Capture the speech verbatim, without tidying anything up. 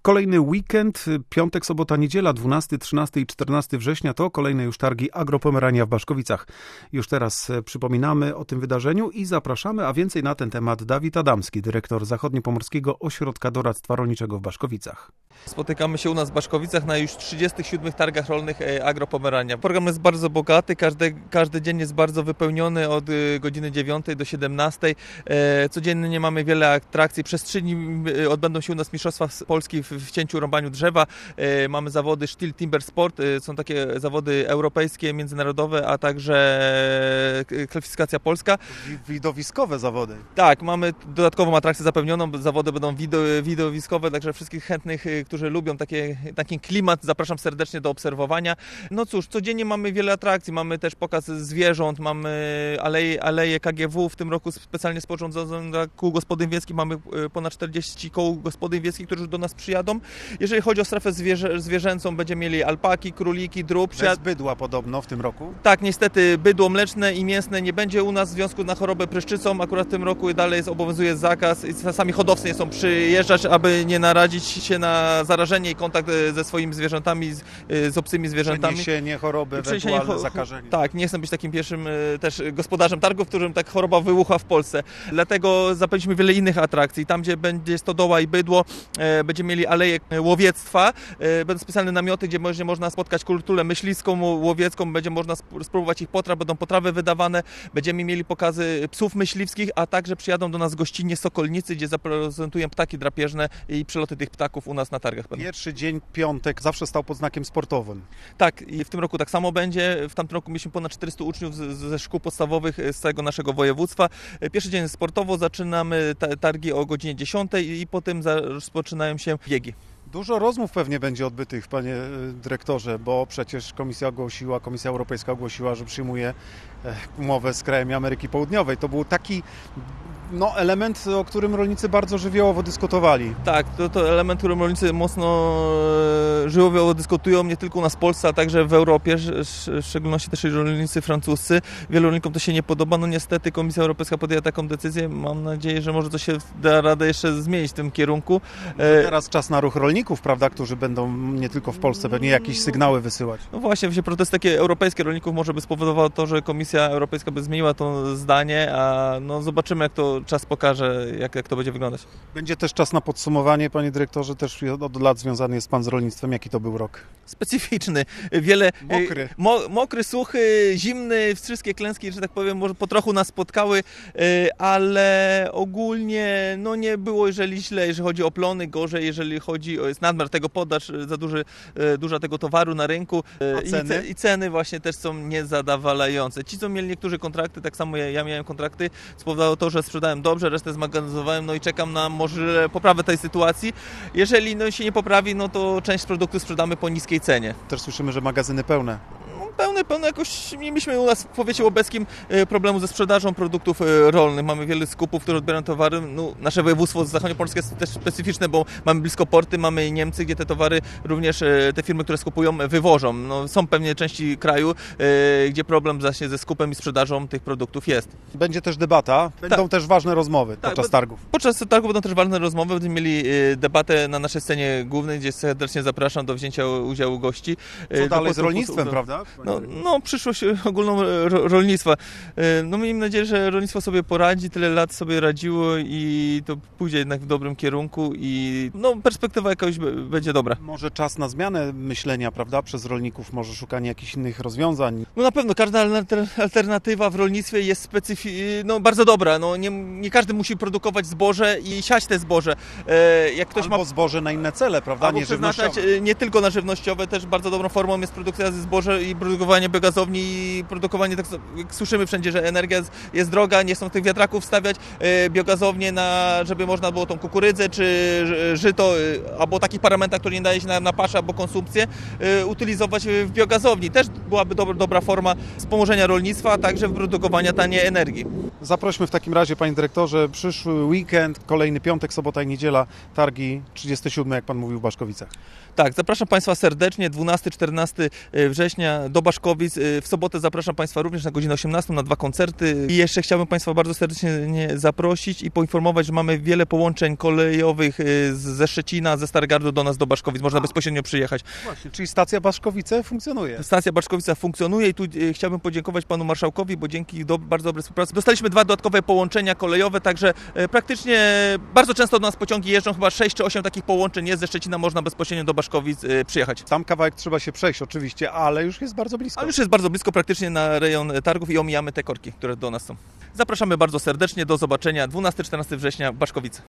Kolejny weekend, piątek, sobota, niedziela, dwunastego, trzynastego i czternastego września to kolejne już targi Agropomerania w Baszkowicach. Już teraz przypominamy o tym wydarzeniu i zapraszamy, a więcej na ten temat Dawid Adamski, dyrektor Zachodniopomorskiego Ośrodka Doradztwa Rolniczego w Baszkowicach. Spotykamy się u nas w Baszkowicach na już trzydziestych siódmych targach rolnych Agropomerania. Program jest bardzo bogaty, każdy, każdy dzień jest bardzo wypełniony od godziny dziewiątej do siedemnastej. Codziennie mamy wiele atrakcji. Przez trzy dni odbędą się u nas Mistrzostwa Polski w cięciu, rąbaniu drzewa. Mamy zawody Stihl Timber Sport, są takie zawody europejskie, międzynarodowe, a także klasyfikacja polska. Widowiskowe zawody. Tak, mamy dodatkową atrakcję zapewnioną, zawody będą widowiskowe, także wszystkich chętnych, którzy lubią takie, taki klimat, zapraszam serdecznie do obserwowania. No cóż, codziennie mamy wiele atrakcji, mamy też pokaz zwierząt, mamy aleje, aleje K G W, w tym roku specjalnie sporządzone dla kół gospodyń wiejskich, mamy ponad czterdzieści kół gospodyń wiejskich, którzy do nas przyjadą. Jeżeli chodzi o strefę zwierzę, zwierzęcą, będziemy mieli alpaki, króliki, drób. Bez bydła podobno w tym roku? Tak, niestety bydło mleczne i mięsne nie będzie u nas w związku na chorobę pryszczycą. Akurat w tym roku dalej jest, obowiązuje zakaz i czasami hodowcy nie chcą przyjeżdżać, aby nie narazić się na zarażenie i kontakt ze swoimi zwierzętami, z, z obcymi zwierzętami. Przeniesienie choroby, ewentualne zakażenie. Tak, nie chcę być takim pierwszym też gospodarzem targów, w którym tak choroba wybucha w Polsce. Dlatego zapewniliśmy wiele innych atrakcji. Tam, gdzie będzie stodoła i bydło, będziemy mieli aleje łowiectwa. Będą specjalne namioty, gdzie będzie można spotkać kulturę myśliwską, łowiecką, będzie można spróbować ich potraw, będą potrawy wydawane, będziemy mieli pokazy psów myśliwskich, a także przyjadą do nas gościnnie sokolnicy, gdzie zaprezentują ptaki drapieżne i przyloty tych ptaków u nas na targach. Pierwszy dzień, piątek, zawsze stał pod znakiem sportowym. Tak, i w tym roku tak samo będzie. W tamtym roku mieliśmy ponad czterystu uczniów ze szkół podstawowych z całego naszego województwa. Pierwszy dzień sportowo, zaczynamy targi o godzinie dziesiątej i potem rozpoczynają się biegi. Dużo rozmów pewnie będzie odbytych, panie dyrektorze, bo przecież Komisja ogłosiła, Komisja Europejska ogłosiła, że przyjmuje umowę z krajami Ameryki Południowej. To był taki no, element, o którym rolnicy bardzo żywiołowo dyskutowali. Tak, to, to element, którym rolnicy mocno żywiołowo dyskutują, nie tylko u nas w Polsce, a także w Europie, w szczególności też rolnicy francuscy. Wielu rolnikom to się nie podoba, no niestety Komisja Europejska podjęła taką decyzję. Mam nadzieję, że może to się da radę jeszcze zmienić w tym kierunku. No teraz czas na ruch rolników, prawda, którzy będą nie tylko w Polsce pewnie jakieś sygnały wysyłać. No właśnie, właśnie protesty takie europejskie rolników może by spowodowało to, że Komisja Europejska by zmieniła to zdanie, a no zobaczymy, jak to czas pokaże, jak, jak to będzie wyglądać. Będzie też czas na podsumowanie, panie dyrektorze, też od lat związany jest pan z rolnictwem. Jaki to był rok? Specyficzny. Wiele... Mokry. Mo, mokry, suchy, zimny, wszystkie klęski, że tak powiem, może po trochu nas spotkały, ale ogólnie no nie było, jeżeli źle, jeżeli chodzi o plony, gorzej, jeżeli chodzi o jest nadmiar tego podaż, za duży, duża tego towaru na rynku. A ceny? I, ce, I ceny właśnie też są niezadowalające. Ci, co mieli niektórzy kontrakty, tak samo ja, ja miałem kontrakty, spowodowało to, że sprzedałem dobrze, resztę zmagazynowałem, no i czekam na może poprawę tej sytuacji. Jeżeli no, się nie poprawi, no to część produktu sprzedamy po niskiej cenie. Też słyszymy, że magazyny pełne. Pełne, pełne jakoś, mieliśmy u nas w powiecie łobeckim problemu ze sprzedażą produktów rolnych. Mamy wiele skupów, które odbierają towary. No, nasze województwo zachodniopomorskie jest też specyficzne, bo mamy blisko porty, mamy Niemcy, gdzie te towary również te firmy, które skupują, wywożą. No, są pewnie części kraju, gdzie problem właśnie ze skupem i sprzedażą tych produktów jest. Będzie też debata, będą tak. też ważne rozmowy tak, podczas targów. Podczas targów będą też ważne rozmowy, będziemy mieli debatę na naszej scenie głównej, gdzie serdecznie zapraszam do wzięcia udziału gości. Co dalej do, z rolnictwem, do, prawda? No, no, przyszłość ogólną ro, rolnictwa. No miejmy nadzieję, że rolnictwo sobie poradzi, tyle lat sobie radziło i to pójdzie jednak w dobrym kierunku i no, perspektywa jakaś będzie dobra. Może czas na zmianę myślenia, prawda, przez rolników, może szukanie jakichś innych rozwiązań. No na pewno, każda alternatywa w rolnictwie jest specyfi- no, bardzo dobra. No, nie, nie każdy musi produkować zboże i siać te zboże. Jak ktoś Albo ma zboże na inne cele, prawda, nie żywnościowe. Nie tylko na żywnościowe, też bardzo dobrą formą jest produkcja ze zboża i produkowanie biogazowni i produkowanie, tak jak słyszymy wszędzie, że energia jest, jest droga, nie chcą tych wiatraków stawiać, biogazownie, na, żeby można było tą kukurydzę czy żyto, albo takich paramentach, które nie daje się na, na paszę albo konsumpcję, utylizować w biogazowni. Też byłaby dobra, dobra forma wspomożenia rolnictwa, a także produkowania taniej energii. Zaprośmy w takim razie, panie dyrektorze, przyszły weekend, kolejny piątek, sobota i niedziela, targi trzydziestego siódmego, jak pan mówił, w Baszkowicach. Tak, zapraszam państwa serdecznie, dwunastego czternastego września do do Baszkowic. W sobotę zapraszam Państwa również na godzinę osiemnastą na dwa koncerty. I jeszcze chciałbym Państwa bardzo serdecznie zaprosić i poinformować, że mamy wiele połączeń kolejowych ze Szczecina, ze Starogardu do nas do Baszkowic. Można bezpośrednio przyjechać. Właśnie, czyli stacja Baszkowice funkcjonuje. Stacja Baszkowica funkcjonuje i tu chciałbym podziękować panu marszałkowi, bo dzięki do, bardzo dobrej współpracy dostaliśmy dwa dodatkowe połączenia kolejowe, także praktycznie bardzo często do nas pociągi jeżdżą, chyba sześć czy osiem takich połączeń jest ze Szczecina, można bezpośrednio do Baszkowic przyjechać. Tam kawałek trzeba się przejść oczywiście, ale już jest bardzo blisko. Ale już jest bardzo blisko, praktycznie na rejon targów i omijamy te korki, które do nas są. Zapraszamy bardzo serdecznie, do zobaczenia dwunastego do czternastego września w Baszkowice.